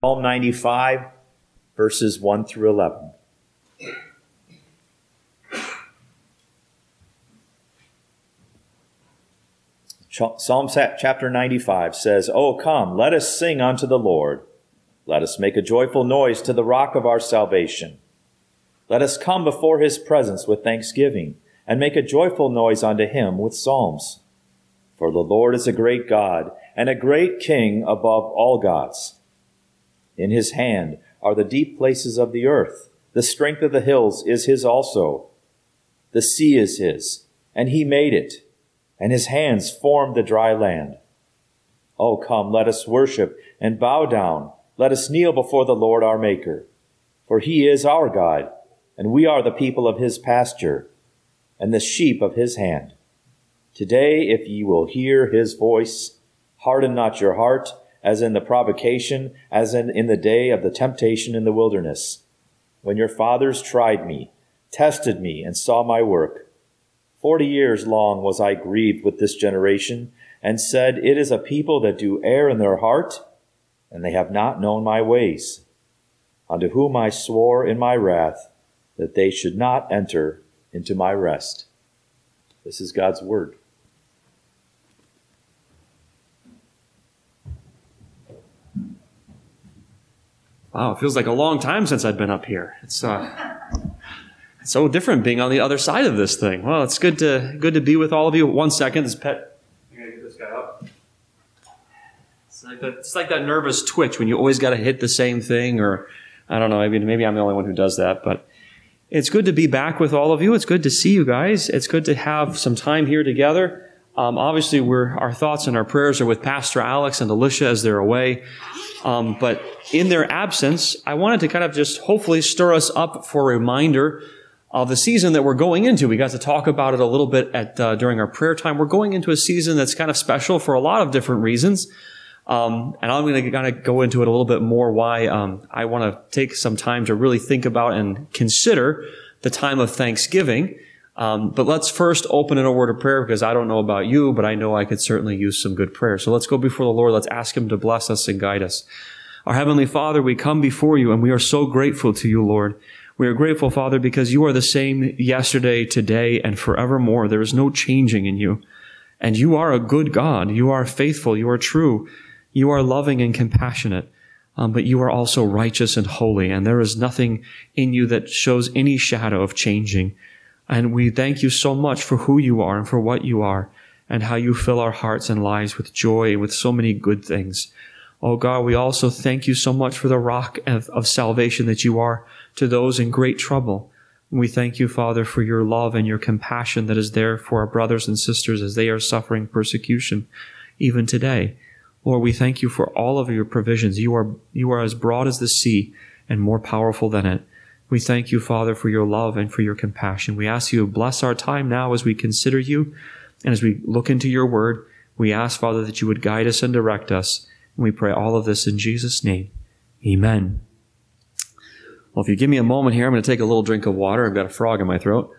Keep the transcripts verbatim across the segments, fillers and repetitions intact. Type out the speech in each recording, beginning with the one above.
Psalm ninety-five, verses one through eleven. Psalm chapter ninety-five says, "O come, let us sing unto the Lord. Let us make a joyful noise to the rock of our salvation. Let us come before his presence with thanksgiving, and make a joyful noise unto him with psalms. For the Lord is a great God, and a great King above all gods. In his hand are the deep places of the earth. The strength of the hills is his also. The sea is his, and he made it, and his hands formed the dry land. O come, let us worship and bow down. Let us kneel before the Lord our Maker. For he is our God, and we are the people of his pasture, and the sheep of his hand. Today, if ye will hear his voice, harden not your heart, as in the provocation, as in, in the day of the temptation in the wilderness, when your fathers tried me, tested me, and saw my work. Forty years long was I grieved with this generation, and said, It is a people that do err in their heart, and they have not known my ways, unto whom I swore in my wrath that they should not enter into my rest." This is God's word. Wow, it feels like a long time since I've been up here. It's uh, it's so different being on the other side of this thing. Well, it's good to good to be with all of you. One second, this pet. I'm gonna get this guy up. It's like that. It's like that nervous twitch when you always got to hit the same thing, or I don't know. I mean, maybe I'm the only one who does that, but it's good to be back with all of you. It's good to see you guys. It's good to have some time here together. Um, obviously, we're our thoughts and our prayers are with Pastor Alex and Alicia as they're away. Um, but in their absence, I wanted to kind of just hopefully stir us up for a reminder of the season that we're going into. We got to talk about it a little bit at uh, during our prayer time. We're going into a season that's kind of special for a lot of different reasons. Um, and I'm going to kind of go into it a little bit more why um, I want to take some time to really think about and consider the time of Thanksgiving. Um, but let's first open in a word of prayer, because I don't know about you, but I know I could certainly use some good prayer. So let's go before the Lord. Let's ask him to bless us and guide us. Our Heavenly Father, we come before you, and we are so grateful to you, Lord. We are grateful, Father, because you are the same yesterday, today, and forevermore. There is no changing in you. And you are a good God. You are faithful. You are true. You are loving and compassionate. Um, but you are also righteous and holy, and there is nothing in you that shows any shadow of changing. And we thank you so much for who you are and for what you are, and how you fill our hearts and lives with joy, with so many good things. Oh God, we also thank you so much for the rock of, of salvation that you are to those in great trouble. We thank you, Father, for your love and your compassion that is there for our brothers and sisters as they are suffering persecution, even today. Lord, we thank you for all of your provisions. You are, you are as broad as the sea and more powerful than it. We thank you, Father, for your love and for your compassion. We ask you to bless our time now as we consider you and as we look into your word. We ask, Father, that you would guide us and direct us. And we pray all of this in Jesus' name. Amen. Well, if you give me a moment here, I'm going to take a little drink of water. I've got a frog in my throat.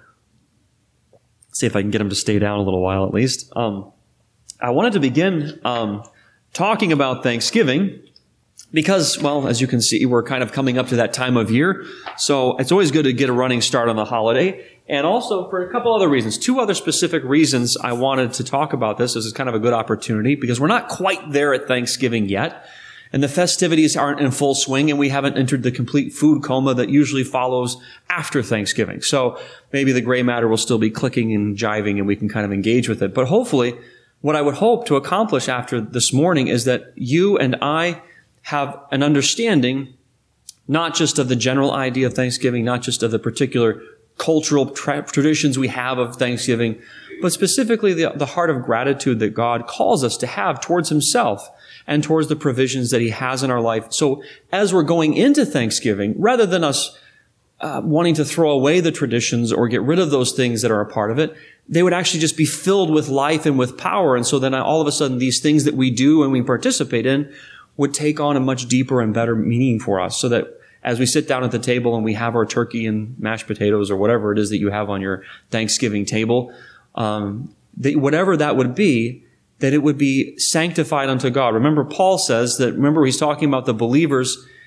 See if I can get him to stay down a little while at least. Um, I wanted to begin um, talking about Thanksgiving because, well, as you can see, we're kind of coming up to that time of year. So it's always good to get a running start on the holiday. And also for a couple other reasons. Two other specific reasons I wanted to talk about this. This is kind of a good opportunity because we're not quite there at Thanksgiving yet. And the festivities aren't in full swing, and we haven't entered the complete food coma that usually follows after Thanksgiving. So maybe the gray matter will still be clicking and jiving, and we can kind of engage with it. But hopefully, what I would hope to accomplish after this morning is that you and I have an understanding, not just of the general idea of Thanksgiving, not just of the particular cultural tra- traditions we have of Thanksgiving, but specifically the, the heart of gratitude that God calls us to have towards himself and towards the provisions that he has in our life. So as we're going into Thanksgiving, rather than us uh, wanting to throw away the traditions or get rid of those things that are a part of it, they would actually just be filled with life and with power. And so then all of a sudden these things that we do and we participate in would take on a much deeper and better meaning for us, so that as we sit down at the table and we have our turkey and mashed potatoes or whatever it is that you have on your Thanksgiving table, um, that whatever that would be, that it would be sanctified unto God. Remember, Paul says that, remember he's talking about the believers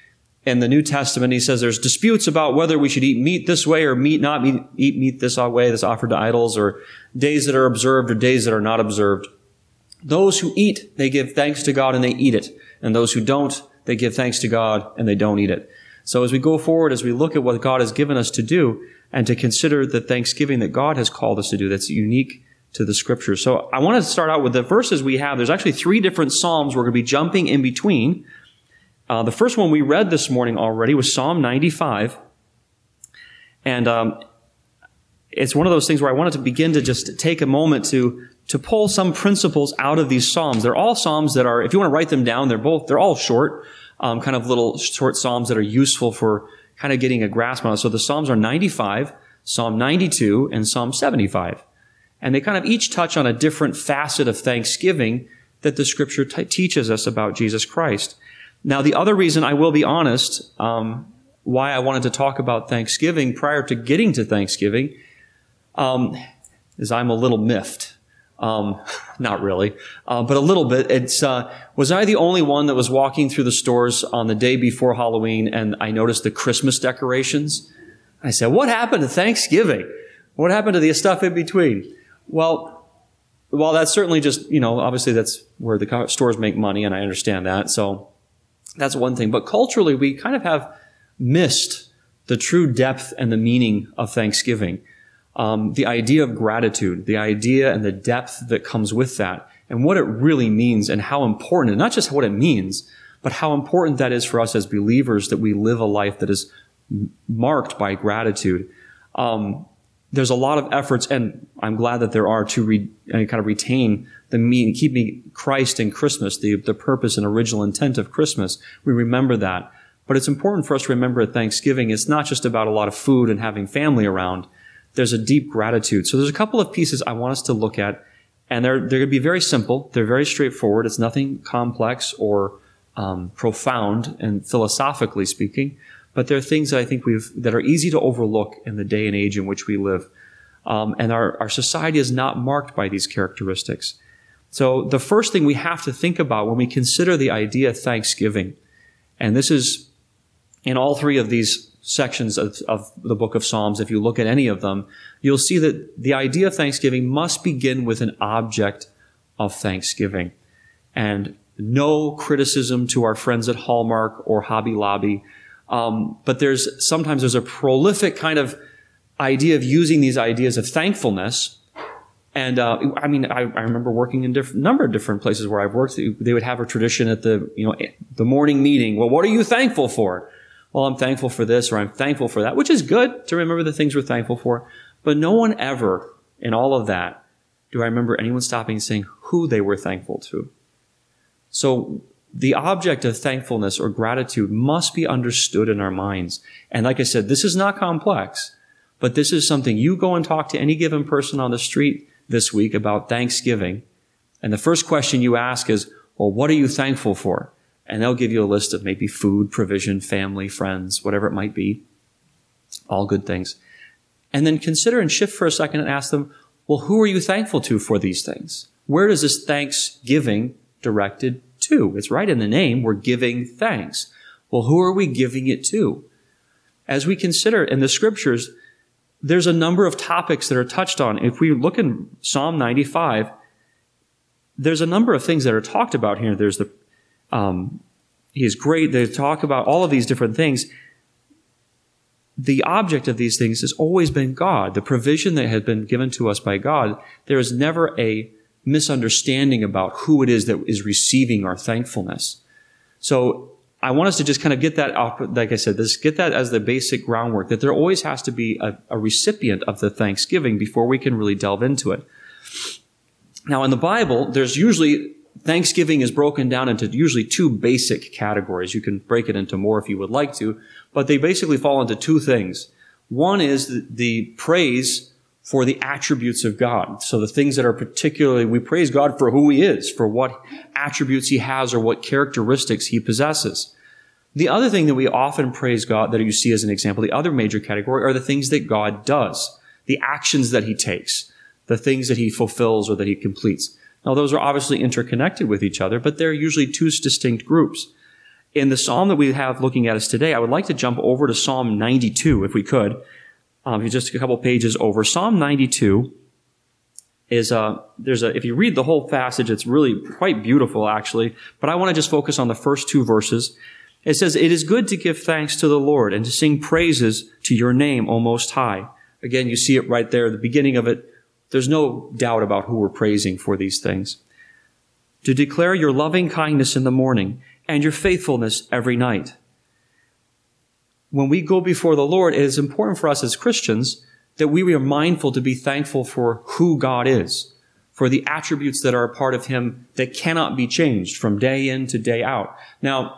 in the New Testament, he says there's disputes about whether we should eat meat this way or meat not meat, eat meat this way that's offered to idols, or days that are observed or days that are not observed. Those who eat, they give thanks to God and they eat it. And those who don't, they give thanks to God and they don't eat it. So as we go forward, as we look at what God has given us to do and to consider the thanksgiving that God has called us to do, that's unique to the Scriptures. So I want to start out with the verses we have. There's actually three different Psalms we're going to be jumping in between. Uh, the first one we read this morning already was Psalm ninety-five. And um, it's one of those things where I wanted to begin to just take a moment to, to pull some principles out of these Psalms. They're all Psalms that are, if you want to write them down, they're both, they're all short, um, kind of little short Psalms that are useful for kind of getting a grasp on it. So the Psalms are ninety-five, Psalm ninety-two, and Psalm seventy-five. And they kind of each touch on a different facet of thanksgiving that the Scripture t- teaches us about Jesus Christ. Now, the other reason, I will be honest, um, why I wanted to talk about Thanksgiving prior to getting to Thanksgiving, um, is I'm a little miffed. Um, not really, uh, but a little bit. It's, uh, was I the only one that was walking through the stores on the day before Halloween and I noticed the Christmas decorations? I said, what happened to Thanksgiving? What happened to the stuff in between? Well, well, that's certainly just, you know, obviously that's where the stores make money, and I understand that. So that's one thing. But culturally, we kind of have missed the true depth and the meaning of Thanksgiving. Um, the idea of gratitude, the idea and the depth that comes with that, and what it really means and how important, and not just what it means, but how important that is for us as believers, that we live a life that is marked by gratitude. Um, there's a lot of efforts, and I'm glad that there are, to re, kind of retain the meaning, keeping Christ in Christmas, the, the purpose and original intent of Christmas. We remember that. But it's important for us to remember at Thanksgiving, it's not just about a lot of food and having family around. There's a deep gratitude. So there's a couple of pieces I want us to look at, and they're, they're going to be very simple. They're very straightforward. It's nothing complex or um, profound, and philosophically speaking, but they're things that I think we've that are easy to overlook in the day and age in which we live. Um, and our, our society is not marked by these characteristics. So the first thing we have to think about when we consider the idea of Thanksgiving, and this is in all three of these sections of, of the book of Psalms, if you look at any of them, you'll see that the idea of Thanksgiving must begin with an object of thanksgiving. And no criticism to our friends at Hallmark or Hobby Lobby, um, but there's sometimes there's a prolific kind of idea of using these ideas of thankfulness. And uh, I mean, I, I remember working in a number of different places where I've worked. They would have a tradition at the you know the morning meeting. Well, what are you thankful for? Well, I'm thankful for this, or I'm thankful for that, which is good to remember the things we're thankful for. But no one ever, in all of that, do I remember anyone stopping and saying who they were thankful to. So the object of thankfulness or gratitude must be understood in our minds. And like I said, this is not complex, but this is something you go and talk to any given person on the street this week about Thanksgiving. And the first question you ask is, well, what are you thankful for? And they'll give you a list of maybe food, provision, family, friends, whatever it might be. All good things. And then consider and shift for a second and ask them, well, who are you thankful to for these things? Where does this thanksgiving directed to? It's right in the name. We're giving thanks. Well, who are we giving it to? As we consider in the Scriptures, there's a number of topics that are touched on. If we look in Psalm ninety-five, there's a number of things that are talked about here. There's the Um, he is great. They talk about all of these different things. The object of these things has always been God, the provision that has been given to us by God. There is never a misunderstanding about who it is that is receiving our thankfulness. So I want us to just kind of get that up, like I said, this, get that as the basic groundwork, that there always has to be a, a recipient of the thanksgiving before we can really delve into it. Now, in the Bible, there's usually Thanksgiving is broken down into usually two basic categories. You can break it into more if you would like to, but they basically fall into two things. One is the, the praise for the attributes of God. So the things that are particularly, we praise God for who He is, for what attributes He has or what characteristics He possesses. The other thing that we often praise God, that you see as an example, the other major category, are the things that God does, the actions that He takes, the things that He fulfills or that He completes. Now, those are obviously interconnected with each other, but they're usually two distinct groups. in the psalm that we have looking at us today, I would like to jump over to Psalm ninety-two, if we could. Um, just a couple pages over. Psalm ninety-two is a, there's a, if you read the whole passage, it's really quite beautiful, actually. But I want to just focus on the first two verses. It says, "It is good to give thanks to the Lord and to sing praises to your name, O Most High." Again, you see it right there, the beginning of it. There's no doubt about who we're praising for these things. "To declare your loving kindness in the morning and your faithfulness every night." When we go before the Lord, it is important for us as Christians that we are mindful to be thankful for who God is, for the attributes that are a part of Him that cannot be changed from day in to day out. Now,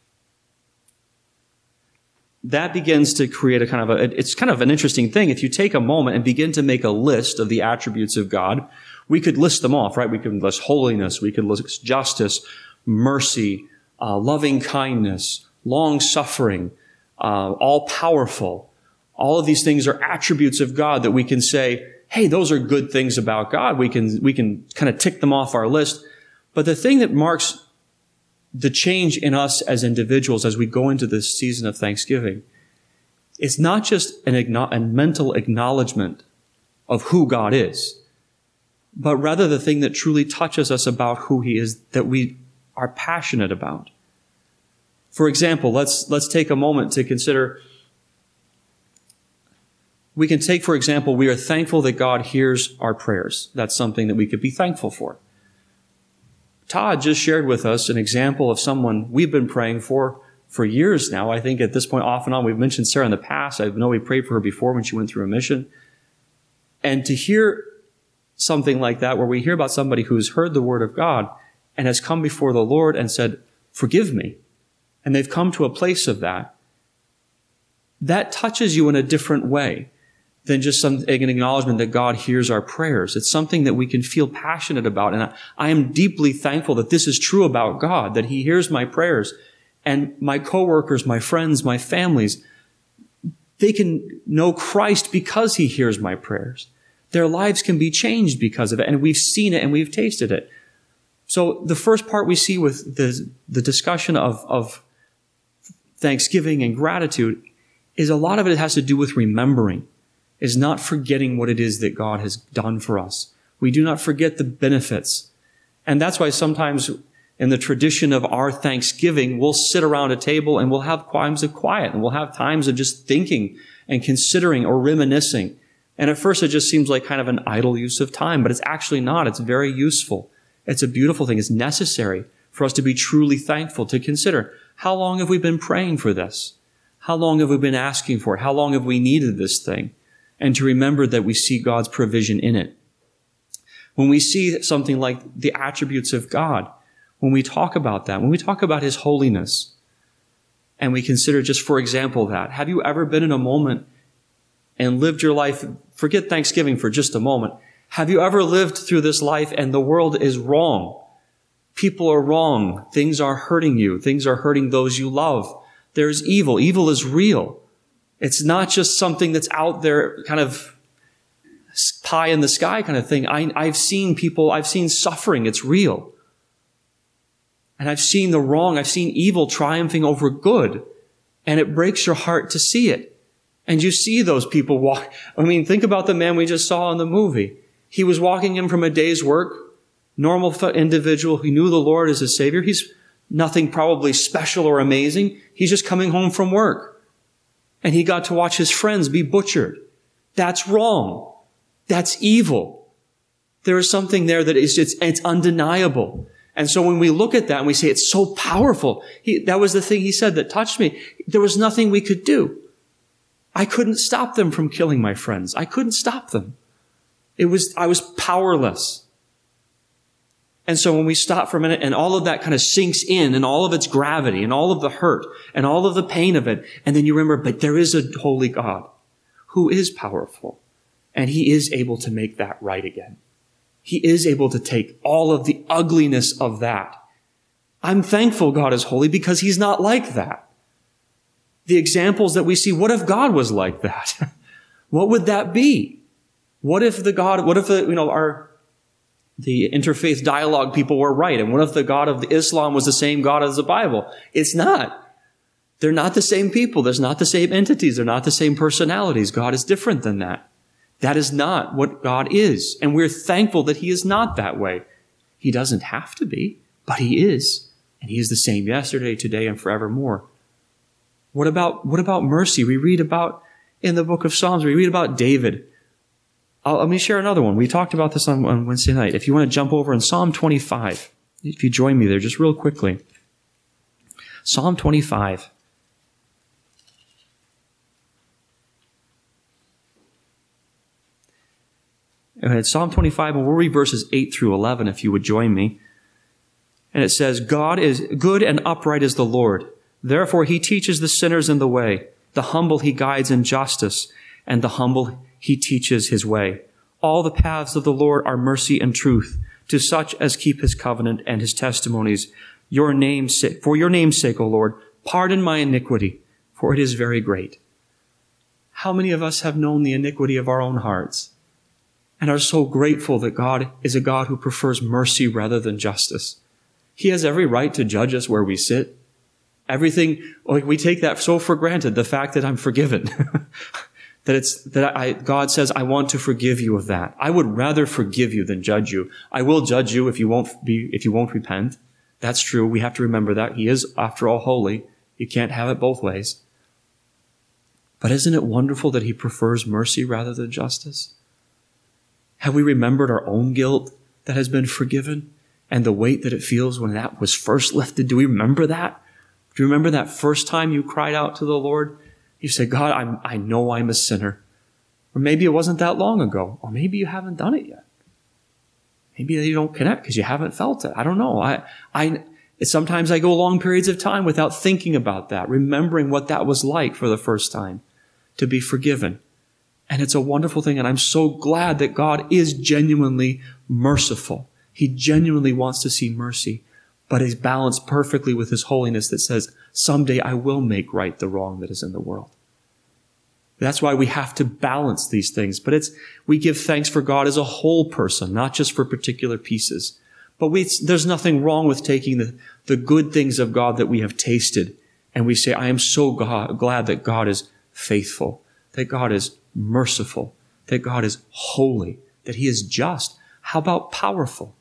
that begins to create a kind of a, it's kind of an interesting thing. If you take a moment and begin to make a list of the attributes of God, we could list them off, right? We could list holiness, we could list justice, mercy, uh, loving kindness, long suffering, uh, all powerful. All of these things are attributes of God that we can say, hey, those are good things about God. We can, we can kind of tick them off our list. But the thing that marks the change in us as individuals as we go into this season of Thanksgiving, it's not just an a mental acknowledgement of who God is, but rather the thing that truly touches us about who He is, that we are passionate about. For example, let's, let's take a moment to consider. We can take, for example, we are thankful that God hears our prayers. That's something that we could be thankful for. Todd just shared with us an example of someone we've been praying for for years now. I think at this point, off and on, we've mentioned Sarah in the past. I know we prayed for her before when she went through a mission. And to hear something like that, where we hear about somebody who's heard the word of God and has come before the Lord and said, forgive me. And they've come to a place of that. That touches you in a different way than just some, an acknowledgement that God hears our prayers. It's something that we can feel passionate about. And I, I am deeply thankful that this is true about God, that He hears my prayers. And my coworkers, my friends, my families, they can know Christ because He hears my prayers. Their lives can be changed because of it. And we've seen it and we've tasted it. So the first part we see with the, the discussion of, of thanksgiving and gratitude is a lot of it has to do with remembering, is not forgetting what it is that God has done for us. We do not forget the benefits. And that's why sometimes in the tradition of our Thanksgiving, we'll sit around a table and we'll have times of quiet and we'll have times of just thinking and considering or reminiscing. And at first it just seems like kind of an idle use of time, but it's actually not. It's very useful. It's a beautiful thing. It's necessary for us to be truly thankful, to consider, how long have we been praying for this? How long have we been asking for it? How long have we needed this thing? And to remember that we see God's provision in it. When we see something like the attributes of God, when we talk about that, when we talk about His holiness, and we consider just, for example, that, have you ever been in a moment and lived your life, forget Thanksgiving for just a moment, have you ever lived through this life and the world is wrong? People are wrong. Things are hurting you. Things are hurting those you love. There's evil. Evil is real. It's not just something that's out there, kind of pie in the sky kind of thing. I, I've seen people, I've seen suffering. It's real. And I've seen the wrong. I've seen evil triumphing over good. And it breaks your heart to see it. And you see those people walk. I mean, think about the man we just saw in the movie. He was walking in from a day's work, normal individual who knew the Lord as his Savior. He's nothing probably special or amazing. He's just coming home from work. And he got to watch his friends be butchered. That's wrong. That's evil. There is something there that is, it's, it's undeniable. And so when we look at that and we say, it's so powerful, he, that was the thing he said that touched me. There was nothing we could do. I couldn't stop them from killing my friends. I couldn't stop them. It was, I was powerless. And so when we stop for a minute and all of that kind of sinks in and all of its gravity and all of the hurt and all of the pain of it, and then you remember, but there is a holy God who is powerful and He is able to make that right again. He is able to take all of the ugliness of that. I'm thankful God is holy because He's not like that. The examples that we see, what if God was like that? What would that be? What if the God, what if the, you know, our the interfaith dialogue people were right. And what if the God of Islam was the same God as the Bible? It's not. They're not the same people. There's not the same entities. They're not the same personalities. God is different than that. That is not what God is. And we're thankful that he is not that way. He doesn't have to be, but he is. And he is the same yesterday, today, and forevermore. What about, what about mercy? We read about, in the book of Psalms, we read about David. I'll, let me share another one. We talked about this on, on Wednesday night. If you want to jump over in Psalm twenty-five, if you join me there just real quickly. Psalm twenty-five. And Psalm twenty-five, and we'll read verses eight through eleven if you would join me. And it says, God is good and upright is the Lord. Therefore he teaches the sinners in the way. The humble he guides in justice, and the humble he teaches his way. All the paths of the Lord are mercy and truth to such as keep his covenant and his testimonies. Your name's sake, for your name's sake, O Lord, pardon my iniquity, for it is very great. How many of us have known the iniquity of our own hearts and are so grateful that God is a God who prefers mercy rather than justice? He has every right to judge us where we sit. Everything, like we take that so for granted, the fact that I'm forgiven. that it's, that I, God says, I want to forgive you of that. I would rather forgive you than judge you. I will judge you if you won't be, if you won't repent. That's true. We have to remember that. He is, after all, holy. You can't have it both ways. But isn't it wonderful that he prefers mercy rather than justice? Have we remembered our own guilt that has been forgiven and the weight that it feels when that was first lifted? Do we remember that? Do you remember that first time you cried out to the Lord? You said, God, I'm, I know I'm a sinner. Or maybe it wasn't that long ago. Or maybe you haven't done it yet. Maybe you don't connect because you haven't felt it. I don't know. I, I, sometimes I go long periods of time without thinking about that, remembering what that was like for the first time, to be forgiven. And it's a wonderful thing. And I'm so glad that God is genuinely merciful. He genuinely wants to see mercy, but is balanced perfectly with his holiness that says, someday I will make right the wrong that is in the world. That's why we have to balance these things. But it's, we give thanks for God as a whole person, not just for particular pieces. But we, there's nothing wrong with taking the, the good things of God that we have tasted, and we say, I am so God, glad that God is faithful, that God is merciful, that God is holy, that he is just. How about powerful?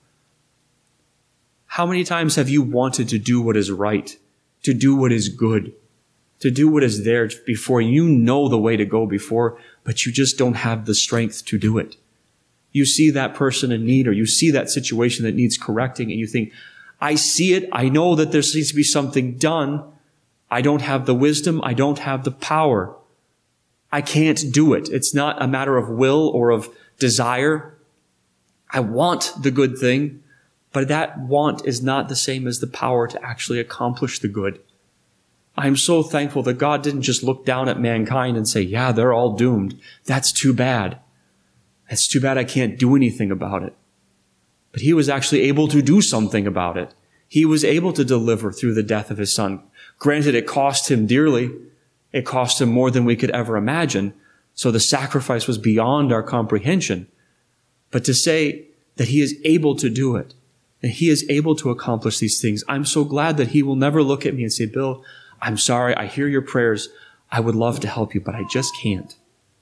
How many times have you wanted to do what is right, to do what is good, to do what is there before you know the way to go before, but you just don't have the strength to do it? You see that person in need, or you see that situation that needs correcting, and you think, I see it. I know that there needs to be something done. I don't have the wisdom. I don't have the power. I can't do it. It's not a matter of will or of desire. I want the good thing, but that want is not the same as the power to actually accomplish the good. I'm so thankful that God didn't just look down at mankind and say, yeah, they're all doomed. That's too bad. That's too bad I can't do anything about it. But he was actually able to do something about it. He was able to deliver through the death of his son. Granted, it cost him dearly. It cost him more than we could ever imagine. So the sacrifice was beyond our comprehension. But to say that he is able to do it, that he is able to accomplish these things, I'm so glad that he will never look at me and say, Bill, I'm sorry, I hear your prayers. I would love to help you, but I just can't.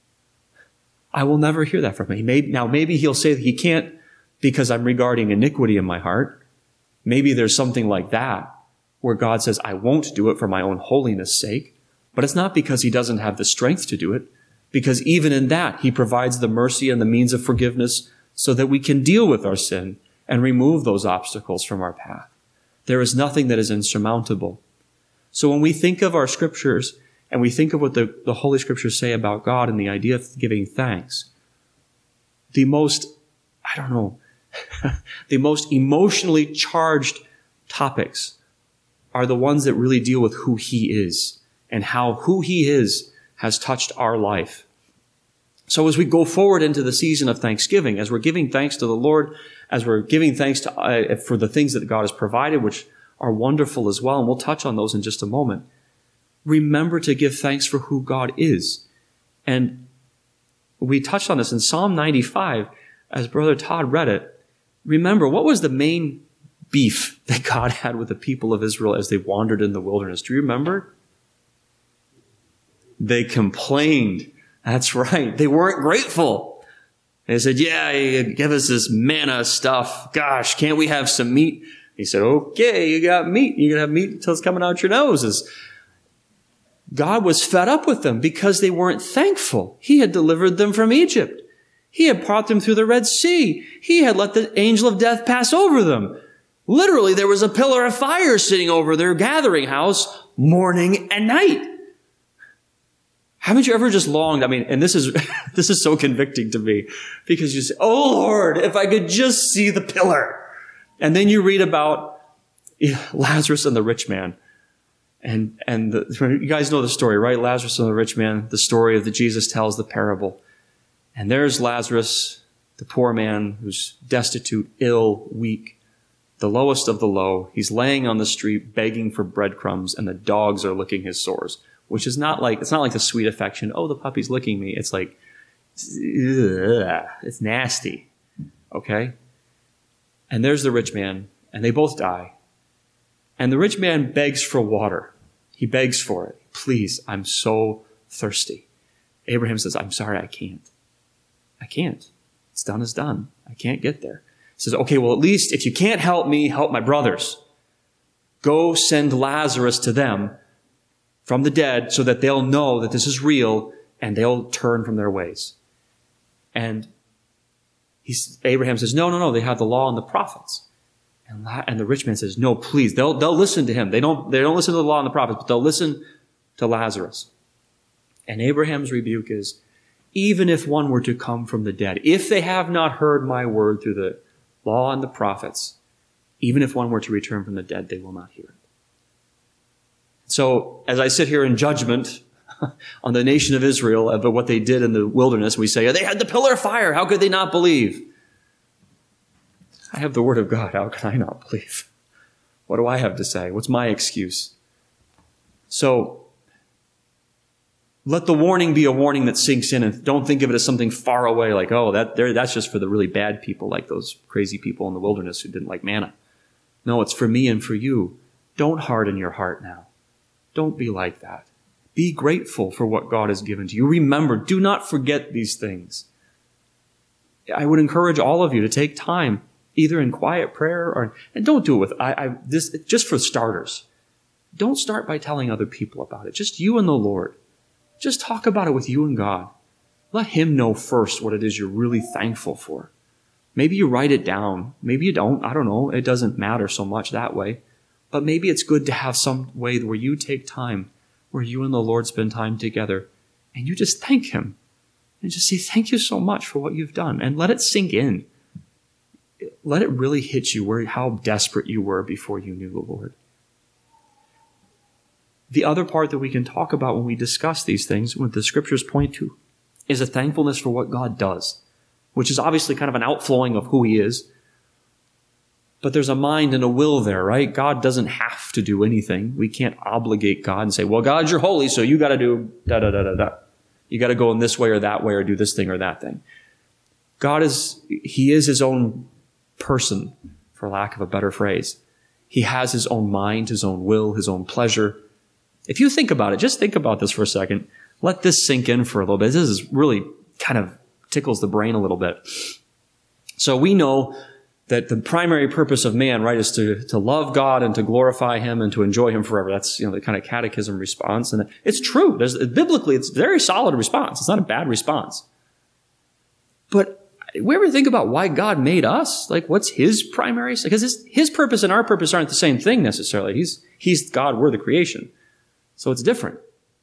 I will never hear that from him. Maybe, now, maybe he'll say that he can't because I'm regarding iniquity in my heart. Maybe there's something like that where God says, I won't do it for my own holiness' sake. But it's not because he doesn't have the strength to do it, because even in that, he provides the mercy and the means of forgiveness so that we can deal with our sin and remove those obstacles from our path. There is nothing that is insurmountable. So when we think of our scriptures and we think of what the, the Holy Scriptures say about God and the idea of giving thanks, the most, I don't know, the most emotionally charged topics are the ones that really deal with who he is and how who he is has touched our life. So as we go forward into the season of Thanksgiving, as we're giving thanks to the Lord, as we're giving thanks to, uh, for the things that God has provided, which are wonderful as well, and we'll touch on those in just a moment, remember to give thanks for who God is. And we touched on this in Psalm ninety-five, as Brother Todd read it. remember, what was the main beef that God had with the people of Israel as they wandered in the wilderness? Do you remember? They complained. That's right. They weren't grateful. They said, yeah, you give us this manna stuff. Gosh, can't we have some meat? He said, okay, you got meat. You're going to have meat until it's coming out your noses. God was fed up with them because they weren't thankful. He had delivered them from Egypt. He had brought them through the Red Sea. He had let the angel of death pass over them. Literally, there was a pillar of fire sitting over their gathering house morning and night. Haven't you ever just longed? I mean, and this is, this is so convicting to me because you say, oh Lord, if I could just see the pillar. And then you read about Lazarus and the rich man. And, and the, you guys know the story, right? Lazarus and the rich man, the story of that Jesus tells, the parable. And there's Lazarus, the poor man who's destitute, ill, weak, the lowest of the low. He's laying on the street begging for breadcrumbs, and the dogs are licking his sores, which is not like, it's not like the sweet affection. Oh, the puppy's licking me. It's like, ugh, it's nasty. Okay? And there's the rich man, and they both die. And the rich man begs for water. He begs for it. Please, I'm so thirsty. Abraham says, I'm sorry, I can't. I can't. It's done is done. I can't get there. He says, okay, well, at least if you can't help me, help my brothers. Go send Lazarus to them from the dead so that they'll know that this is real and they'll turn from their ways. And he's, Abraham says, no, no, no, they have the law and the prophets. And, and the rich man says, no, please, they'll, they'll listen to him. They don't, they don't listen to the law and the prophets, but they'll listen to Lazarus. And Abraham's rebuke is, even if one were to come from the dead, if they have not heard my word through the law and the prophets, even if one were to return from the dead, they will not hear it. So as I sit here in judgment on the nation of Israel about what they did in the wilderness, we say, they had the pillar of fire. How could they not believe? I have the word of God. How can I not believe? What do I have to say? What's my excuse? So let the warning be a warning that sinks in, and don't think of it as something far away, like, oh, that there, that's just for the really bad people, like those crazy people in the wilderness who didn't like manna. No, it's for me and for you. Don't harden your heart now. Don't be like that. Be grateful for what God has given to you. Remember, do not forget these things. I would encourage all of you to take time, either in quiet prayer or, and don't do it with, I, I, this, just for starters. Don't start by telling other people about it. Just you and the Lord. Just talk about it with you and God. Let Him know first what it is you're really thankful for. Maybe you write it down. Maybe you don't. I don't know. It doesn't matter so much that way. But maybe it's good to have some way where you take time, where you and the Lord spend time together, and you just thank Him. And just say, thank you so much for what you've done. And let it sink in. Let it really hit you where how desperate you were before you knew the Lord. The other part that we can talk about when we discuss these things, what the scriptures point to, is a thankfulness for what God does, which is obviously kind of an outflowing of who He is. But there's a mind and a will there, right? God doesn't have to do anything. We can't obligate God and say, well, God, you're holy, so you got to do da da da da da. You got to go in this way or that way or do this thing or that thing. God is, He is His own person, for lack of a better phrase. He has His own mind, His own will, His own pleasure. If you think about it, just think about this for a second. Let this sink in for a little bit. This is really kind of tickles the brain a little bit. So we know that the primary purpose of man, right, is to, to love God and to glorify Him and to enjoy Him forever. That's, you know, the kind of catechism response. And it's true. There's, biblically, it's a very solid response. It's not a bad response. But we ever think about why God made us? Like, what's His primary? Because his, his purpose and our purpose aren't the same thing necessarily. He's, he's God, we're the creation. So it's different.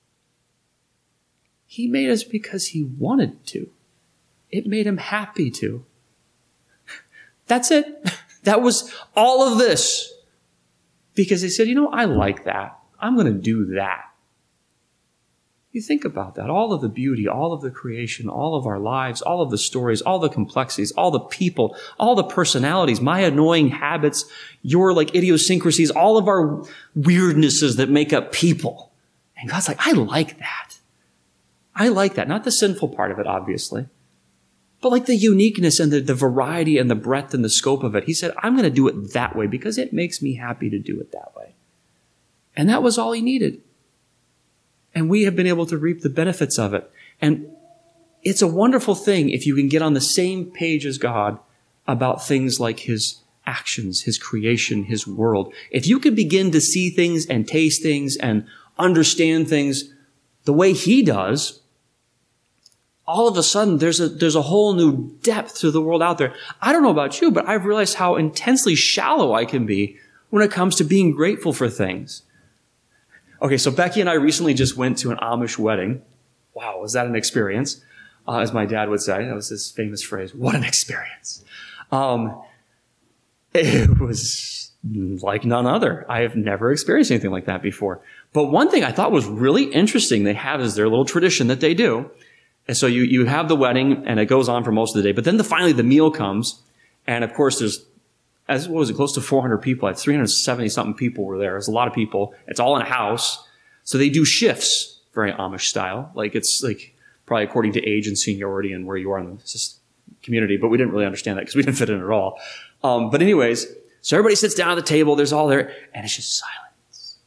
He made us because He wanted to. It made Him happy to. That's it. That was all of this. Because He said, you know, I like that. I'm going to do that. You think about that. All of the beauty, all of the creation, all of our lives, all of the stories, all the complexities, all the people, all the personalities, my annoying habits, your like idiosyncrasies, all of our weirdnesses that make up people. And God's like, I like that. I like that. Not the sinful part of it, obviously. but like the uniqueness and the, the variety and the breadth and the scope of it. He said, I'm going to do it that way because it makes me happy to do it that way. And that was all he needed. And we have been able to reap the benefits of it. And it's a wonderful thing if you can get on the same page as God about things like his actions, his creation, his world. If you can begin to see things and taste things and understand things the way he does, all of a sudden there's a, there's a whole new depth to the world out there. I don't know about you, but I've realized how intensely shallow I can be when it comes to being grateful for things. Okay, so Becky and I recently just went to an Amish wedding. Wow, was that an experience? Uh, as my dad would say, that was his famous phrase, what an experience. Um, it was like none other. I have never experienced anything like that before. But one thing I thought was really interesting they have is their little tradition that they do. And so you, you have the wedding and it goes on for most of the day, but then the, finally the meal comes. And of course there's, as what was it, close to four hundred people, like three hundred seventy something people were there. There's a lot of people. It's all in a house. So they do shifts, very Amish style. Like it's like probably according to age and seniority and where you are in the community, but we didn't really understand that because we didn't fit in at all. Um, but anyways, so everybody sits down at the table, there's all there, and it's just silence.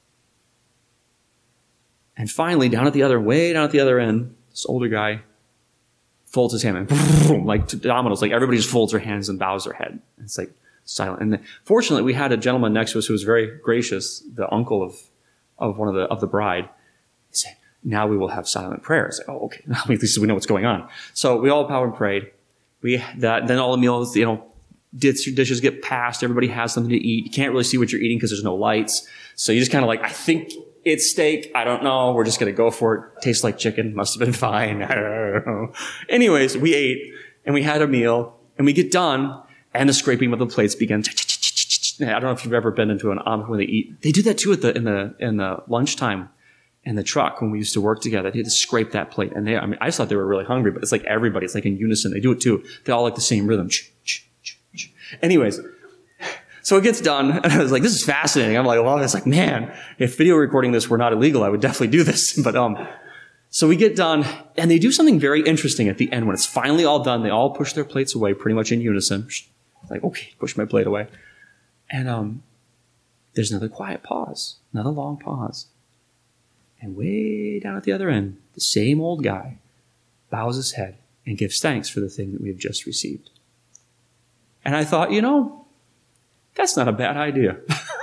And finally, down at the other, way down at the other end, this older guy folds his hand and boom, like dominoes, like everybody just folds their hands and bows their head. It's like silent. And then, fortunately, we had a gentleman next to us who was very gracious, the uncle of, of one of the, of the bride. He said, now we will have silent prayers. Like, oh, okay. At least we know what's going on. So we all bowed and prayed. We, that, then all the meals, you know, dishes get passed. Everybody has something to eat. You can't really see what you're eating because there's no lights. So you just kind of like, I think it's steak. I don't know. We're just going to go for it. Tastes like chicken. Must have been fine. I don't know. Anyways, we ate and we had a meal and we get done and the scraping of the plates began. I don't know if you've ever been into an Amish when they eat. They do that too at the, in the, in the lunchtime in the truck when we used to work together. They had to scrape that plate. And they, I mean, I just thought they were really hungry, but it's like everybody. It's like in unison. They do it too. They all like the same rhythm. Anyways, so it gets done, and I was like, this is fascinating. I'm like, well, it's like, man, if video recording this were not illegal, I would definitely do this. But, um, so we get done, and they do something very interesting at the end. When it's finally all done, they all push their plates away pretty much in unison. Like, okay, push my plate away. And, um, there's another quiet pause, another long pause. And way down at the other end, the same old guy bows his head and gives thanks for the thing that we have just received. And I thought, you know, that's not a bad idea.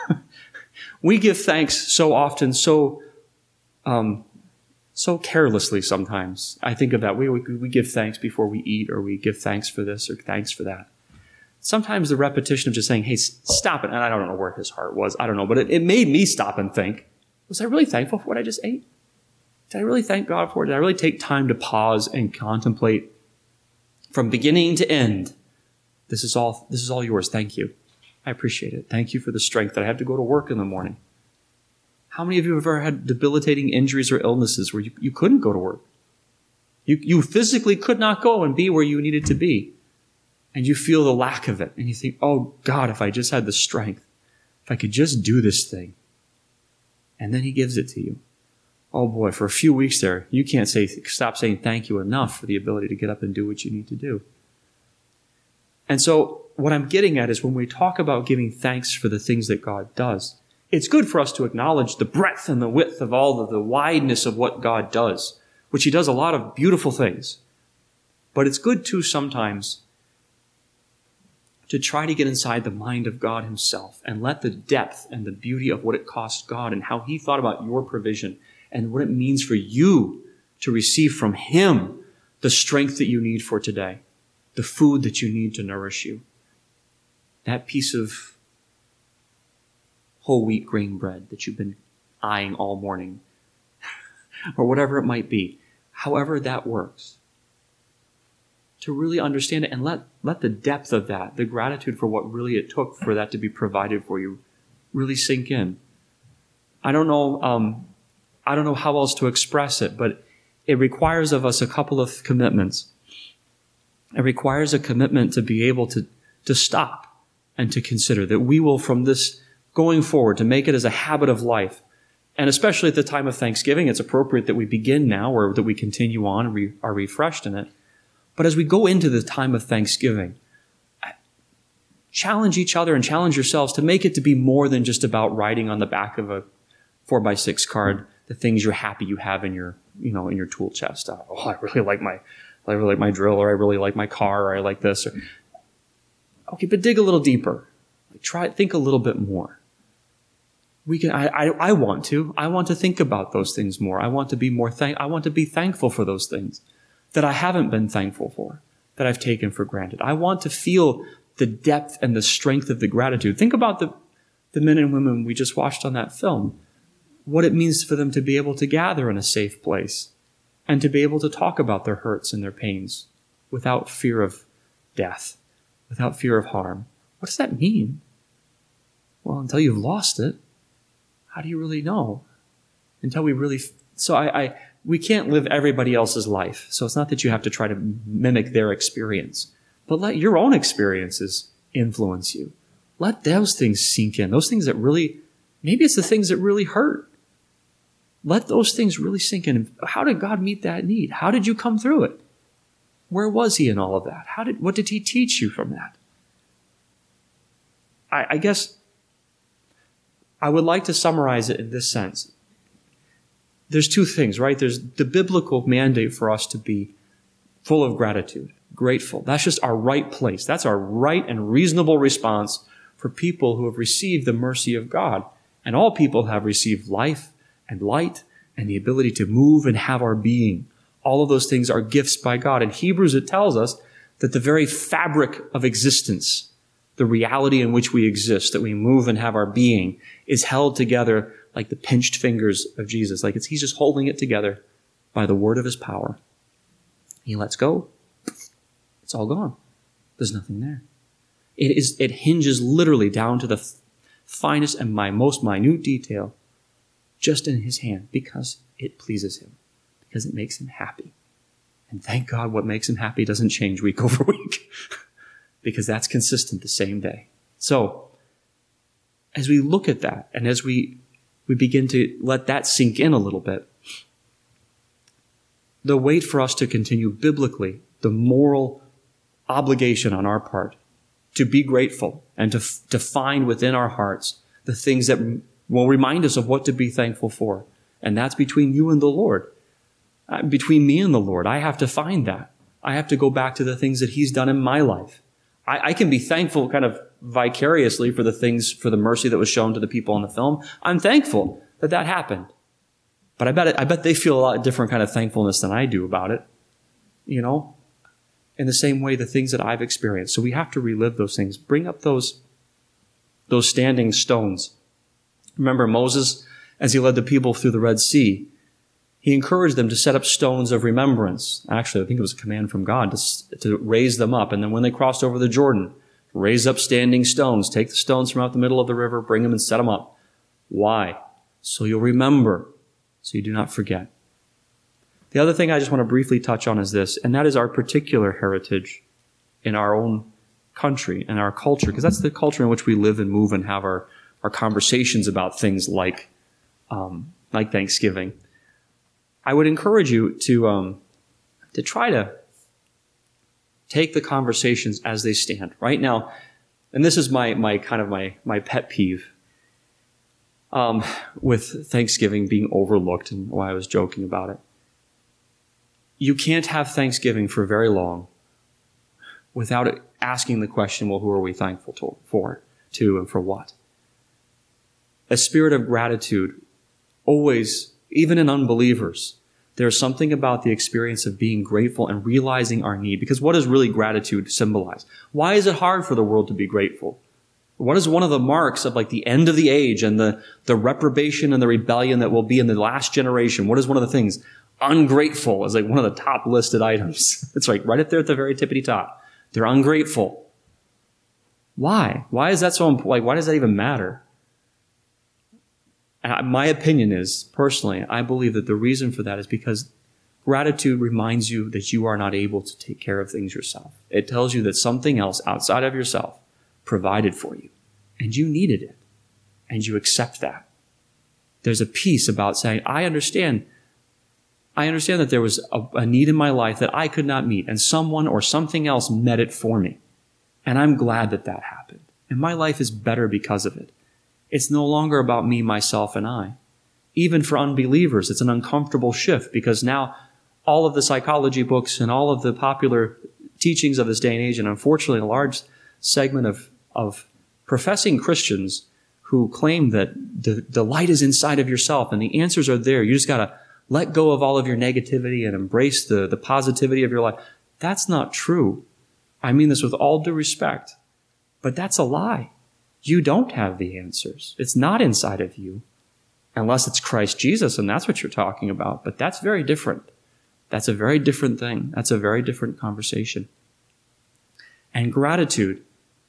We give thanks so often, so um, so carelessly sometimes. I think of that. We, we we give thanks before we eat, or we give thanks for this or thanks for that. Sometimes the repetition of just saying, hey, stop it. And I don't know where his heart was. I don't know. But it, it made me stop and think, was I really thankful for what I just ate? Did I really thank God for it? Did I really take time to pause and contemplate from beginning to end? This is all, this is all yours. Thank you. I appreciate it. Thank you for the strength that I have to go to work in the morning. How many of you have ever had debilitating injuries or illnesses where you, you couldn't go to work? You, you physically could not go and be where you needed to be. And you feel the lack of it. And you think, oh God, if I just had the strength, if I could just do this thing. And then he gives it to you. Oh boy, for a few weeks there, you can't say, stop saying thank you enough for the ability to get up and do what you need to do. And so what I'm getting at is when we talk about giving thanks for the things that God does, it's good for us to acknowledge the breadth and the width of all of the wideness of what God does, which he does a lot of beautiful things. But it's good too sometimes to try to get inside the mind of God himself and let the depth and the beauty of what it cost God and how he thought about your provision and what it means for you to receive from him the strength that you need for today, the food that you need to nourish you, that piece of whole wheat grain bread that you've been eyeing all morning, or whatever it might be, however that works. To really understand it and let, let the depth of that, the gratitude for what really it took for that to be provided for you, really sink in. I don't know, um, I don't know how else to express it, but it requires of us a couple of commitments. It requires a commitment to be able to, to stop and to consider that we will, from this going forward, to make it as a habit of life. And especially at the time of Thanksgiving, it's appropriate that we begin now or that we continue on and re, are refreshed in it. But as we go into the time of Thanksgiving, challenge each other and challenge yourselves to make it to be more than just about writing on the back of a four by six card the things you're happy you have in your, you know, in your tool chest. Oh, I really like my, I really like my drill, or I really like my car, or I like this. Or, okay, but dig a little deeper. Try, think a little bit more. We can. I, I. I want to. I want to think about those things more. I want to be more thank. I want to be thankful for those things that I haven't been thankful for, that I've taken for granted. I want to feel the depth and the strength of the gratitude. Think about the the men and women we just watched on that film. What it means for them to be able to gather in a safe place and to be able to talk about their hurts and their pains without fear of death, without fear of harm. What does that mean? Well, until you've lost it, how do you really know? Until we really... So I, I we can't live everybody else's life. So it's not that you have to try to mimic their experience, but let your own experiences influence you. Let those things sink in. Those things that really... Maybe it's the things that really hurt. Let those things really sink in. How did God meet that need? How did you come through it? Where was he in all of that? How did, what did he teach you from that? I, I guess I would like to summarize it in this sense. There's two things, right? There's the biblical mandate for us to be full of gratitude, grateful. That's just our right place. That's our right and reasonable response for people who have received the mercy of God. And all people have received life and light and the ability to move and have our being. All of those things are gifts by God. In Hebrews, it tells us that the very fabric of existence, the reality in which we exist, that we move and have our being, is held together like the pinched fingers of Jesus. Like it's, he's just holding it together by the word of his power. He lets go. It's all gone. There's nothing there. It is, it hinges literally down to the f- finest and my most minute detail just in his hand because it pleases him, because it makes him happy. And thank God what makes him happy doesn't change week over week because that's consistent the same day. So as we look at that and as we, we begin to let that sink in a little bit, the weight for us to continue biblically, the moral obligation on our part to be grateful and to, to find within our hearts the things that will remind us of what to be thankful for. And that's between you and the Lord. Uh, between me and the Lord. I have to find that. I have to go back to the things that he's done in my life. I, I can be thankful kind of vicariously for the things, for the mercy that was shown to the people in the film. I'm thankful that that happened. But I bet, it, I bet they feel a lot different kind of thankfulness than I do about it. You know? In the same way, the things that I've experienced. So we have to relive those things. Bring up those, those standing stones. Remember Moses, as he led the people through the Red Sea, he encouraged them to set up stones of remembrance. Actually, I think it was a command from God to, to raise them up. And then when they crossed over the Jordan, raise up standing stones. Take the stones from out the middle of the river, bring them and set them up. Why? So you'll remember, so you do not forget. The other thing I just want to briefly touch on is this, and that is our particular heritage in our own country and our culture, because that's the culture in which we live and move and have our, our conversations about things like, um, like Thanksgiving. I would encourage you to, um, to try to take the conversations as they stand right now. And this is my, my kind of my, my pet peeve, um, with Thanksgiving being overlooked and why I was joking about it. You can't have Thanksgiving for very long without asking the question, well, who are we thankful to, for, to, and for what? A spirit of gratitude always, even in unbelievers, there's something about the experience of being grateful and realizing our need. Because what does really gratitude symbolize? Why is it hard for the world to be grateful? What is one of the marks of like the end of the age and the, the reprobation and the rebellion that will be in the last generation? What is one of the things? Ungrateful is like one of the top listed items. It's like right up there at the very tippity top. They're ungrateful. Why? Why is that so important? Like, why does that even matter? And my opinion is, personally, I believe that the reason for that is because gratitude reminds you that you are not able to take care of things yourself. It tells you that something else outside of yourself provided for you, and you needed it, and you accept that. There's a peace about saying, I understand I understand that there was a, a need in my life that I could not meet, and someone or something else met it for me. And I'm glad that that happened. And my life is better because of it. It's no longer about me, myself, and I. Even for unbelievers, it's an uncomfortable shift because now all of the psychology books and all of the popular teachings of this day and age, and unfortunately a large segment of, of professing Christians who claim that the, the light is inside of yourself and the answers are there. You just got to let go of all of your negativity and embrace the, the positivity of your life. That's not true. I mean this with all due respect, but that's a lie. You don't have the answers. It's not inside of you unless it's Christ Jesus, and that's what you're talking about. But that's very different. That's a very different thing. That's a very different conversation. And gratitude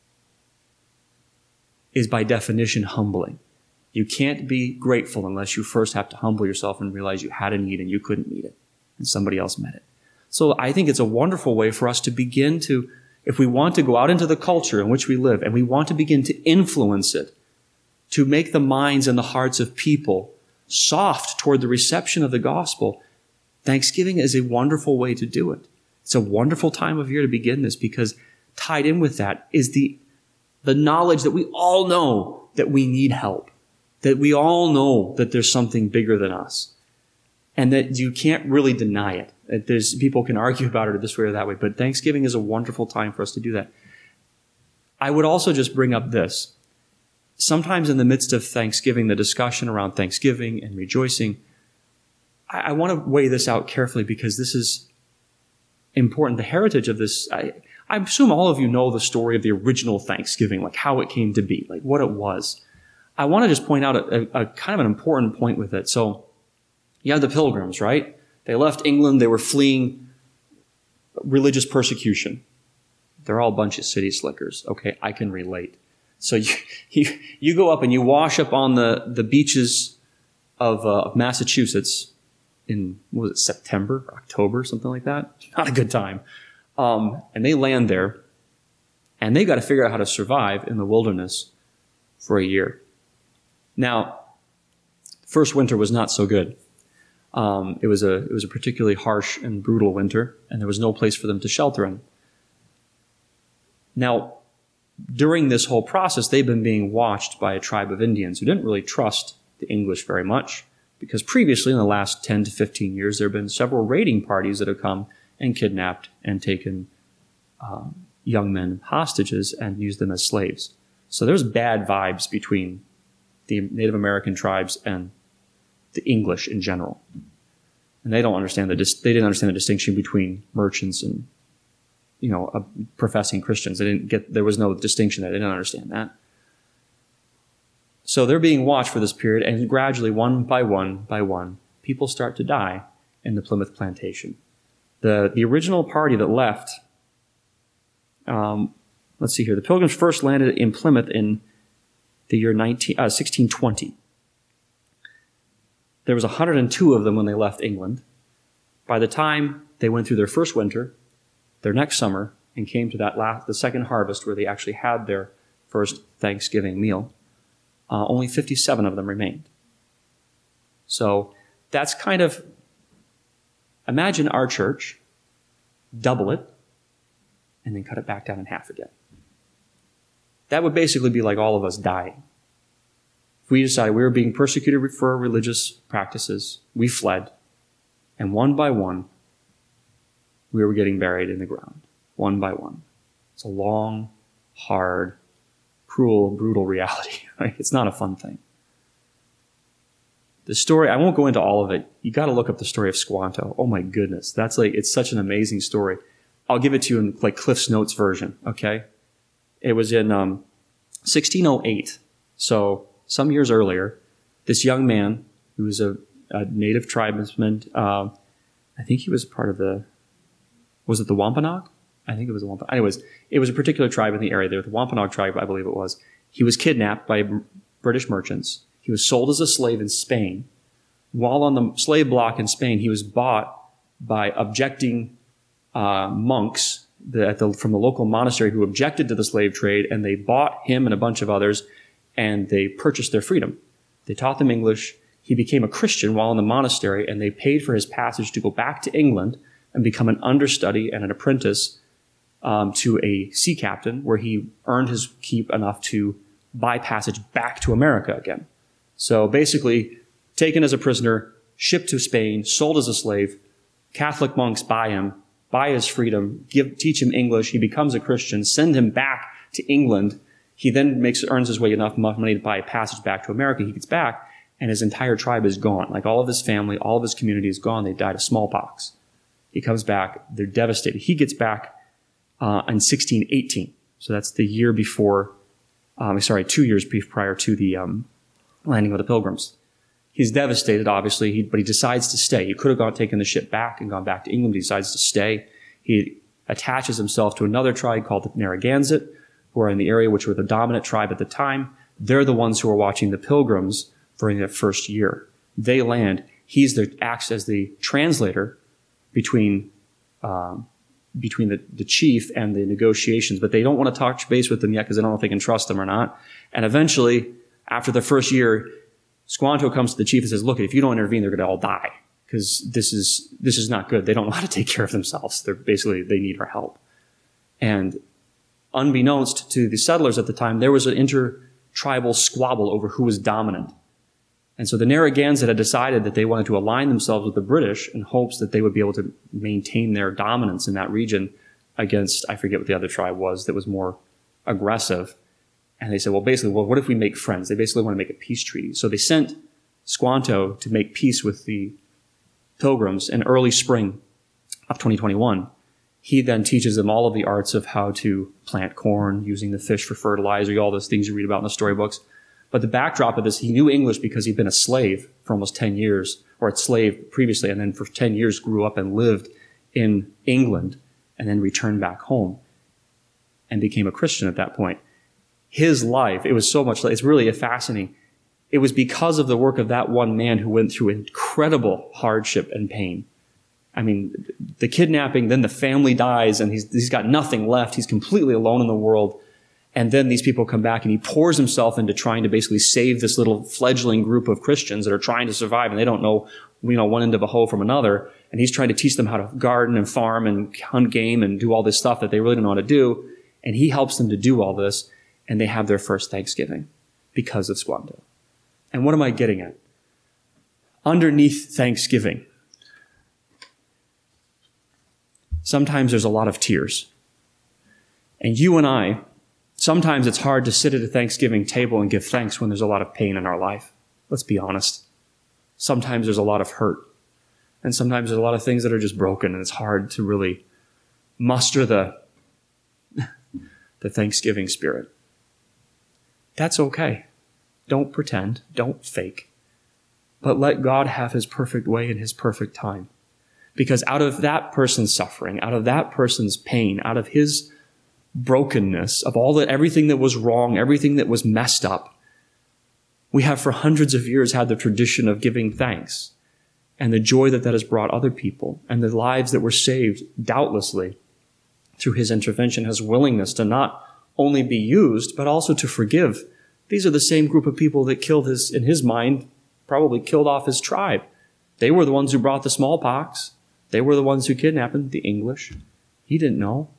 is by definition humbling. You can't be grateful unless you first have to humble yourself and realize you had a need and you couldn't meet it, and somebody else met it. So I think it's a wonderful way for us to begin to, if we want to go out into the culture in which we live and we want to begin to influence it, to make the minds and the hearts of people soft toward the reception of the gospel, Thanksgiving is a wonderful way to do it. It's a wonderful time of year to begin this because tied in with that is the, the knowledge that we all know that we need help, that we all know that there's something bigger than us, and that you can't really deny it. There's, people can argue about it this way or that way, but Thanksgiving is a wonderful time for us to do that. I would also just bring up this. Sometimes in the midst of Thanksgiving, the discussion around Thanksgiving and rejoicing, I, I want to weigh this out carefully because this is important. The heritage of this, I, I assume all of you know the story of the original Thanksgiving, like how it came to be, like what it was. I want to just point out a, a, a kind of an important point with it. So you have the Pilgrims, right? They left England. They were fleeing religious persecution. They're all a bunch of city slickers. Okay, I can relate. So you you, you go up and you wash up on the, the beaches of, uh, of Massachusetts in, what was it, September, October, something like that? Not a good time. Um, and they land there, and they've got to figure out how to survive in the wilderness for a year. Now, first winter was not so good. Um, it was a it was a particularly harsh and brutal winter, and there was no place for them to shelter in. Now, during this whole process, they've been being watched by a tribe of Indians who didn't really trust the English very much, because previously, in the last ten to fifteen years, there have been several raiding parties that have come and kidnapped and taken um, young men hostages and used them as slaves. So there's bad vibes between the Native American tribes and the English in general. And they don't understand the dis- they didn't understand the distinction between merchants and, you know, uh, professing Christians. They didn't get, there was no distinction there. They didn't understand that. So they're being watched for this period, and gradually, one by one by one, people start to die in the Plymouth plantation. The, the original party that left, um, let's see here, the Pilgrims first landed in Plymouth in the year nineteen, uh, sixteen twenty. There was one hundred two of them when they left England. By the time they went through their first winter, their next summer, and came to that last, the second harvest where they actually had their first Thanksgiving meal, uh, only fifty-seven of them remained. So that's kind of, imagine our church, double it, and then cut it back down in half again. That would basically be like all of us dying. If we decided we were being persecuted for our religious practices, we fled, and one by one, we were getting buried in the ground, one by one. It's a long, hard, cruel, brutal reality. Right? It's not a fun thing. The story, I won't go into all of it. You got to look up the story of Squanto. Oh my goodness, that's like, it's such an amazing story. I'll give it to you in like Cliff's Notes version, okay? It was in um, sixteen oh eight, so some years earlier. This young man, who was a, a native tribesman, uh, I think he was part of the, was it the Wampanoag? I think it was the Wampanoag. Anyways, it was a particular tribe in the area there, the Wampanoag tribe, I believe it was. He was kidnapped by British merchants. He was sold as a slave in Spain. While on the slave block in Spain, he was bought by objecting uh, monks the, at the, from the local monastery who objected to the slave trade, and they bought him and a bunch of others, and they purchased their freedom. They taught them English. he became a Christian while in the monastery, and they paid for his passage to go back to England and become an understudy and an apprentice um, to a sea captain, where he earned his keep enough to buy passage back to America again. So basically, taken as a prisoner, shipped to Spain, sold as a slave, Catholic monks buy him, buy his freedom, give, teach him English, he becomes a Christian, send him back to England. He then makes earns his way enough money to buy a passage back to America. He gets back, and his entire tribe is gone. Like all of his family, all of his community is gone. They died of smallpox. He comes back. They're devastated. He gets back uh, in sixteen eighteen. So that's the year before, um, sorry, two years prior to the um, landing of the Pilgrims. He's devastated, obviously, he, but he decides to stay. He could have gone taken the ship back and gone back to England. He decides to stay. He attaches himself to another tribe called the Narragansett, who are in the area, which were the dominant tribe at the time. They're the ones who are watching the Pilgrims during their first year. They land. He's the, acts as the translator between um, between the, the chief and the negotiations, but they don't want to touch base with them yet because they don't know if they can trust them or not. And eventually, after the first year, Squanto comes to the chief and says, look, if you don't intervene, they're going to all die because this is this is not good. They don't know how to take care of themselves. They're basically, they need our help. And unbeknownst to the settlers at the time, there was an intertribal squabble over who was dominant. And so the Narragansett had decided that they wanted to align themselves with the British in hopes that they would be able to maintain their dominance in that region against, I forget what the other tribe was that was more aggressive. And they said, well, basically, well, what if we make friends? They basically want to make a peace treaty. So they sent Squanto to make peace with the Pilgrims in early spring of twenty twenty-one. He then teaches them all of the arts of how to plant corn, using the fish for fertilizer, all those things you read about in the storybooks. But the backdrop of this, he knew English because he'd been a slave for almost ten years, or a slave previously, and then for ten years grew up and lived in England, and then returned back home and became a Christian at that point. His life, it was so much, it's really a fascinating. It was because of the work of that one man who went through incredible hardship and pain. I mean, the kidnapping, then the family dies, and he's, he's got nothing left. He's completely alone in the world. And then these people come back, and he pours himself into trying to basically save this little fledgling group of Christians that are trying to survive, and they don't know, you know, one end of a hoe from another. And he's trying to teach them how to garden and farm and hunt game and do all this stuff that they really don't know how to do. And he helps them to do all this, and they have their first Thanksgiving because of Squanto. And what am I getting at? Underneath Thanksgiving, sometimes there's a lot of tears. And you and I, sometimes it's hard to sit at a Thanksgiving table and give thanks when there's a lot of pain in our life. Let's be honest. Sometimes there's a lot of hurt. And sometimes there's a lot of things that are just broken, and it's hard to really muster the, the Thanksgiving spirit. That's okay. Don't pretend. Don't fake. But let God have his perfect way and his perfect time. Because out of that person's suffering, out of that person's pain, out of his brokenness, of all that, everything that was wrong, everything that was messed up, we have for hundreds of years had the tradition of giving thanks and the joy that that has brought other people and the lives that were saved, doubtlessly, through his intervention, his willingness to not only be used, but also to forgive. These are the same group of people that killed his, in his mind, probably killed off his tribe. They were the ones who brought the smallpox. They were the ones who kidnapped him, the English. He didn't know.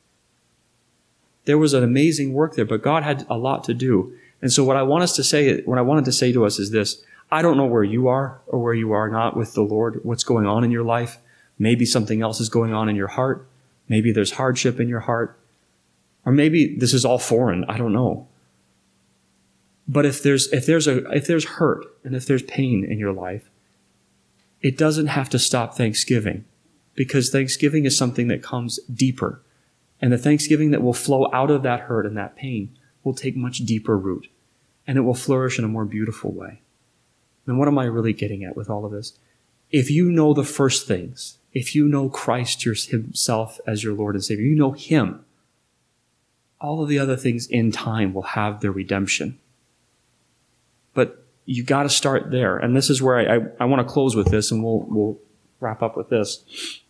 There was an amazing work there, but God had a lot to do. And so what I want us to say, what I wanted to say to us is this. I don't know where you are or where you are not with the Lord, what's going on in your life. Maybe something else is going on in your heart. Maybe there's hardship in your heart. Or maybe this is all foreign. I don't know. But if there's, if there's a, if there's hurt and if there's pain in your life, it doesn't have to stop Thanksgiving, because Thanksgiving is something that comes deeper. And the Thanksgiving that will flow out of that hurt and that pain will take much deeper root, and it will flourish in a more beautiful way. And what am I really getting at with all of this? If you know the first things, if you know Christ himself as your Lord and Savior, you know him, all of the other things in time will have their redemption. But you got to start there. And this is where I, I, I want to close with this, and we'll, we'll wrap up with this.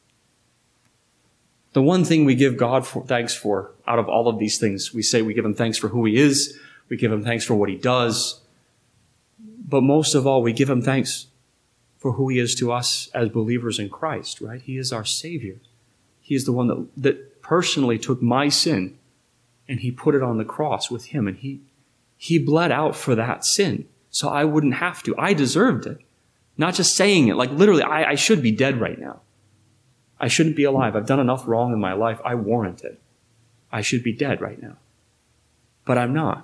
The one thing we give God for, thanks for out of all of these things, we say we give him thanks for who he is. We give him thanks for what he does. But most of all, we give him thanks for who he is to us as believers in Christ, right? He is our Savior. He is the one that, that personally took my sin and he put it on the cross with him, and he, he bled out for that sin so I wouldn't have to. I deserved it. Not just saying it, like literally, I, I should be dead right now. I shouldn't be alive. I've done enough wrong in my life. I warrant it. I should be dead right now. But I'm not.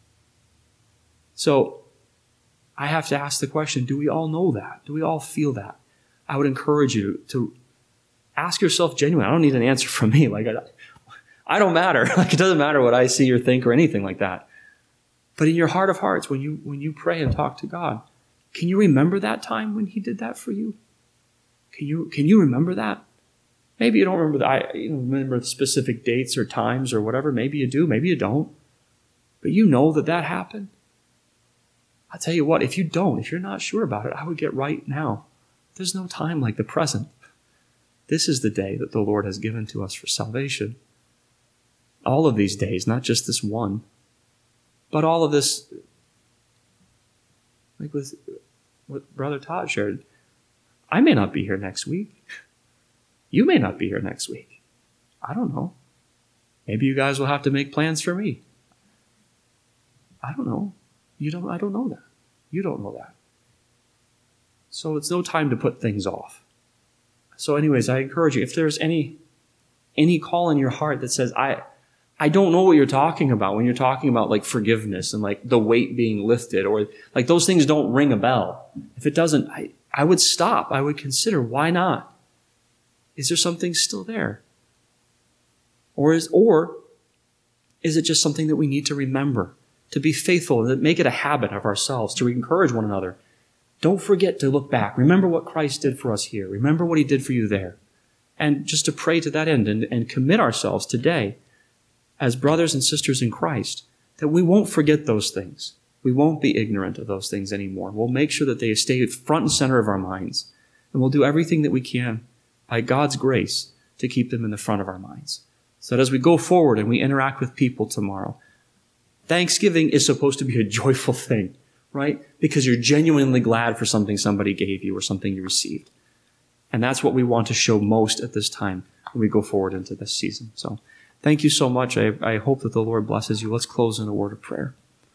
So I have to ask the question, do we all know that? Do we all feel that? I would encourage you to ask yourself genuinely. I don't need an answer from me. Like, I, I don't matter. Like, it doesn't matter what I see or think or anything like that. But in your heart of hearts, when you when you pray and talk to God, can you remember that time when he did that for you? Can you can you remember that? Maybe you don't remember the, I, you don't remember the specific dates or times or whatever. Maybe you do. Maybe you don't. But you know that that happened. I'll tell you what, if you don't, if you're not sure about it, I would get right now. There's no time like the present. This is the day that the Lord has given to us for salvation. All of these days, not just this one, but all of this, like with what Brother Todd shared, I may not be here next week. You may not be here next week. I don't know. Maybe you guys will have to make plans for me. I don't know. You don't, I don't know that. You don't know that. So it's no time to put things off. So anyways, I encourage you, if there's any, any call in your heart that says, I, I don't know what you're talking about when you're talking about like forgiveness and like the weight being lifted, or like those things don't ring a bell. If it doesn't, I, I would stop. I would consider, why not? Is there something still there? Or is, or is it just something that we need to remember, to be faithful, and make it a habit of ourselves, to encourage one another? Don't forget to look back. Remember what Christ did for us here. Remember what he did for you there. And just to pray to that end and, and commit ourselves today as brothers and sisters in Christ, that we won't forget those things. We won't be ignorant of those things anymore. We'll make sure that they stay front and center of our minds. And we'll do everything that we can by God's grace to keep them in the front of our minds. So that as we go forward and we interact with people tomorrow, Thanksgiving is supposed to be a joyful thing, right? Because you're genuinely glad for something somebody gave you or something you received. And that's what we want to show most at this time when we go forward into this season. So thank you so much. I, I hope that the Lord blesses you. Let's close in a word of prayer.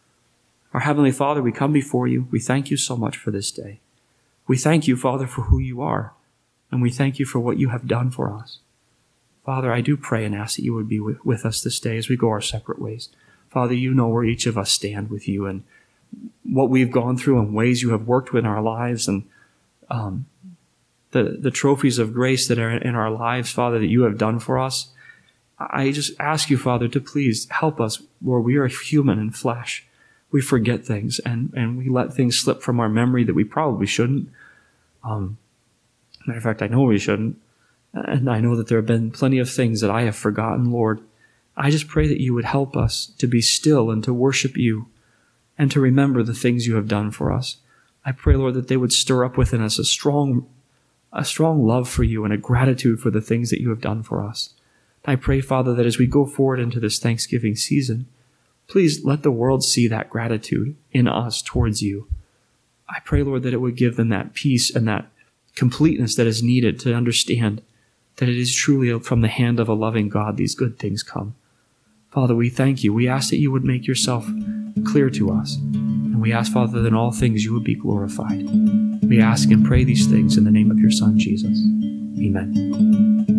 Our Heavenly Father, we come before you. We thank you so much for this day. We thank you, Father, for who you are. And we thank you for what you have done for us. Father, I do pray and ask that you would be with, with us this day as we go our separate ways. Father, you know where each of us stand with you and what we've gone through and ways you have worked with our lives and um, the, the trophies of grace that are in our lives, Father, that you have done for us. I just ask you, Father, to please help us where we are human and flesh. We forget things and, and we let things slip from our memory that we probably shouldn't. Um, matter of fact, I know we shouldn't. And I know that there have been plenty of things that I have forgotten, Lord. I just pray that you would help us to be still and to worship you and to remember the things you have done for us. I pray, Lord, that they would stir up within us a strong, a strong love for you and a gratitude for the things that you have done for us. I pray, Father, that as we go forward into this Thanksgiving season, please let the world see that gratitude in us towards you. I pray, Lord, that it would give them that peace and that completeness that is needed to understand that it is truly from the hand of a loving God these good things come. Father, we thank you. We ask that you would make yourself clear to us. And we ask, Father, that in all things you would be glorified. We ask and pray these things in the name of your Son, Jesus. Amen.